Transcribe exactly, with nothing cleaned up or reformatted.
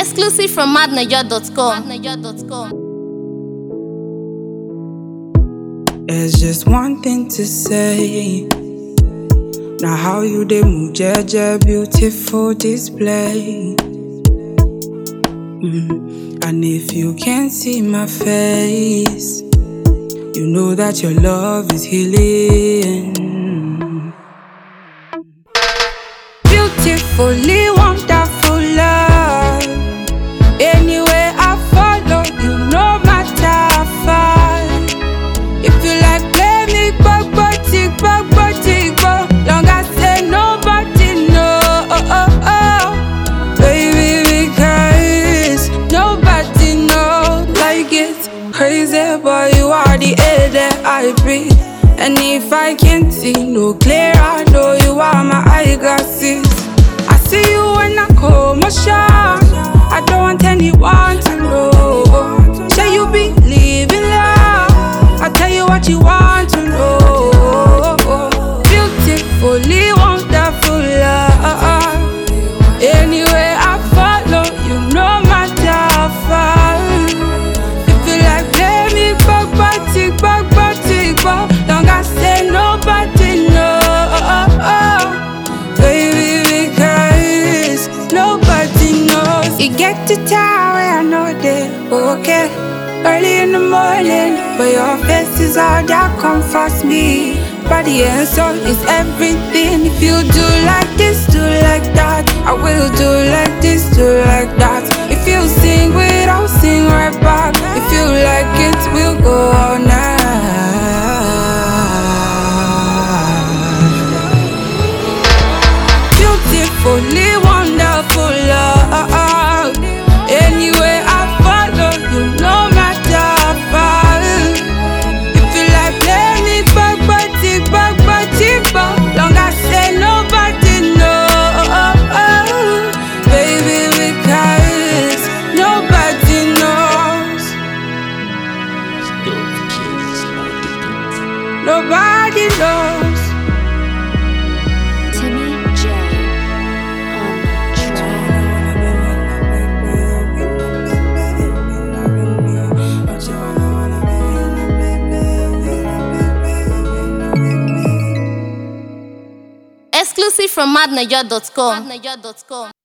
Exclusive from mad naija dot com. There's just one thing to say. Now how you dey move, jeje, beautiful display. Mm. And if you can't see my face, you know that your love is healing. Beautifully wonderful love. Anywhere I follow, you no matter how far. If you like play me, bug, bug, tick, bug, bug, tick, bug. Long as say nobody know, oh, oh, oh. Baby, because nobody know. Like it's crazy, but you are the air that I breathe. And if I can't see no clear, I know you are my eyeglasses. I see you when I call my shot. I don't want anyone to know. Say you believe in love, I'll tell you what you want to know. Beautifully wonderful love. Anywhere I follow, you no matter how far. If you like play me, bug, bug, tick, bug, bug, tick, bug. Long as say nobody know. Baby, because nobody knows. You get to town where I know they okay. Early in the morning, but your face is all that comforts me. Body and soul is everything. If you do like this, do like that. I will do like this, do like that. If you sing with, I'll sing right back. If you like it, we'll go all night. Beautifully wonderful love. Anywhere I follow, you no matter how far. If you like play me, bug, bug, tick, bug, bug, tick, bug. Long as say nobody know. Baby, because nobody knows. Nobody knows. Exclusive from mad naija dot com.